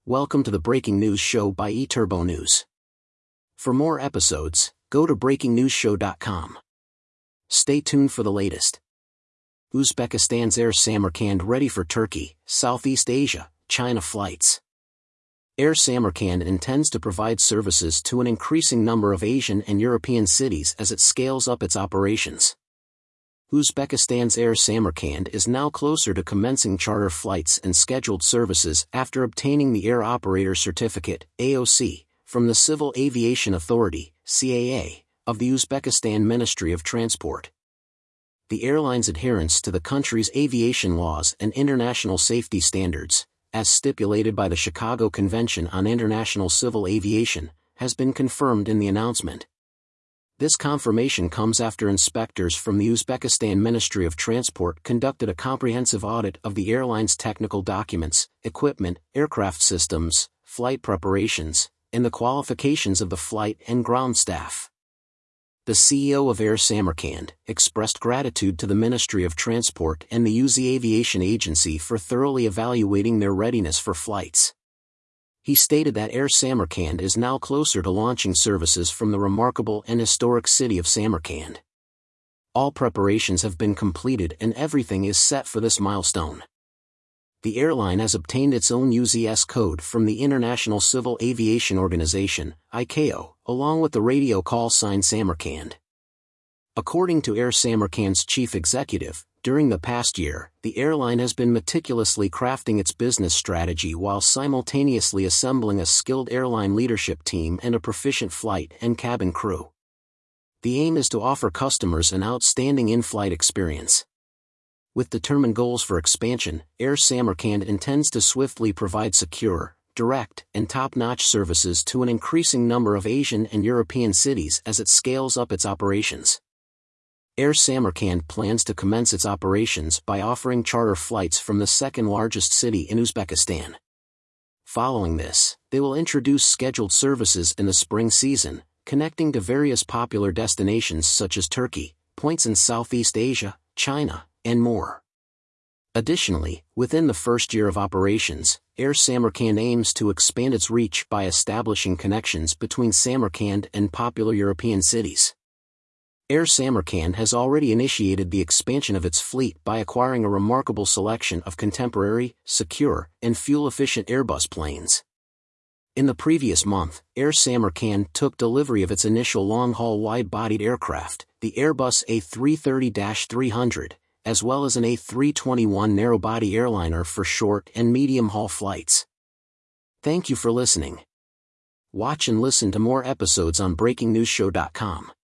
Welcome to the Breaking News Show by eTurbo News. For more episodes, go to breakingnewsshow.com. Stay tuned for the latest. Uzbekistan's Air Samarkand ready for Turkey, Southeast Asia, China flights. Air Samarkand intends to provide services to an increasing number of Asian and European cities as it scales up its operations. Uzbekistan's Air Samarkand is now closer to commencing charter flights and scheduled services after obtaining the Air Operator Certificate, AOC, from the Civil Aviation Authority, CAA, of the Uzbekistan Ministry of Transport. The airline's adherence to the country's aviation laws and international safety standards, as stipulated by the Chicago Convention on International Civil Aviation, has been confirmed in the announcement. This confirmation comes after inspectors from the Uzbekistan Ministry of Transport conducted a comprehensive audit of the airline's technical documents, equipment, aircraft systems, flight preparations, and the qualifications of the flight and ground staff. The CEO of Air Samarkand expressed gratitude to the Ministry of Transport and the UZ Aviation Agency for thoroughly evaluating their readiness for flights. He stated that Air Samarkand is now closer to launching services from the remarkable and historic city of Samarkand. All preparations have been completed and everything is set for this milestone. The airline has obtained its own UZS code from the International Civil Aviation Organization, ICAO, along with the radio call sign Samarkand. According to Air Samarkand's chief executive, during the past year, the airline has been meticulously crafting its business strategy while simultaneously assembling a skilled airline leadership team and a proficient flight and cabin crew. The aim is to offer customers an outstanding in-flight experience. With determined goals for expansion, Air Samarkand intends to swiftly provide secure, direct, and top-notch services to an increasing number of Asian and European cities as it scales up its operations. Air Samarkand plans to commence its operations by offering charter flights from the second-largest city in Uzbekistan. Following this, they will introduce scheduled services in the spring season, connecting to various popular destinations such as Turkey, points in Southeast Asia, China, and more. Additionally, within the first year of operations, Air Samarkand aims to expand its reach by establishing connections between Samarkand and popular European cities. Air Samarkand has already initiated the expansion of its fleet by acquiring a remarkable selection of contemporary, secure, and fuel-efficient Airbus planes. In the previous month, Air Samarkand took delivery of its initial long-haul wide-bodied aircraft, the Airbus A330-300, as well as an A321 narrow-body airliner for short and medium-haul flights. Thank you for listening. Watch and listen to more episodes on breakingnewsshow.com.